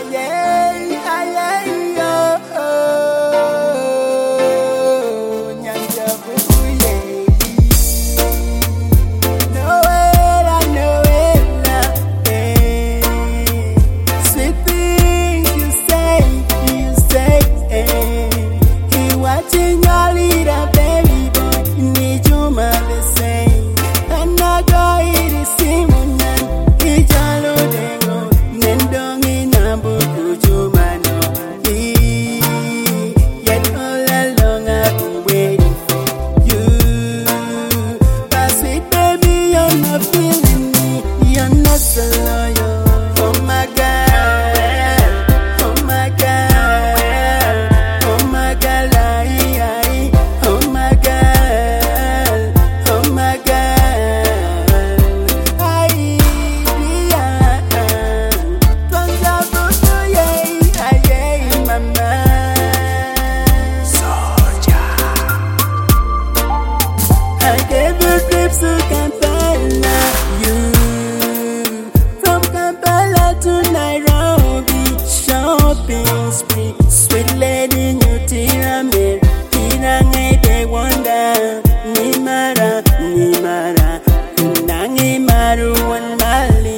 Sweet lady, you tira me, tira ngay de wanda. Nimara, kunangi maru wan mali.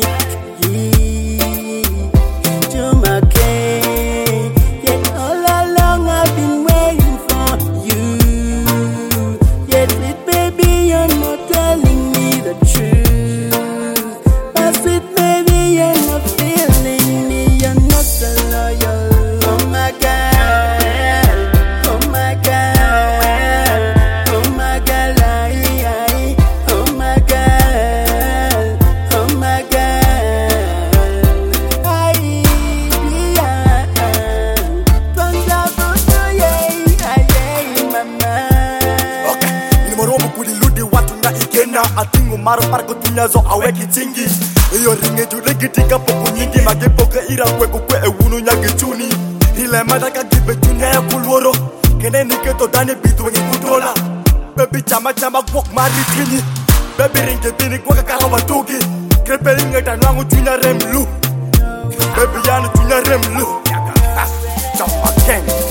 Jumake, yet all along I've been waiting for you. Yet sweet baby, you're not telling me the truth. But sweet baby, you're not feeling me, you're not so loyal. Oh my God, oh my God, oh my God, oh my God, oh my God, mama. Okay, ni moromo kuliludi watu na ikena atingu maro parko tunyazo aweki tingi. Iyo ringe julegitika poku nyingi magepoke ira kweko kwe ewunu nyagechuni. Ile madaka gibe junya ya kulworo kene niketo dane bitu wenye kudola. Baby chama kwok mari tini. Baby ringe tini kwa kakara watugi. Krepe ringe tanwangu chunya remlu. Baby yanu chunya remlu. Chama gang.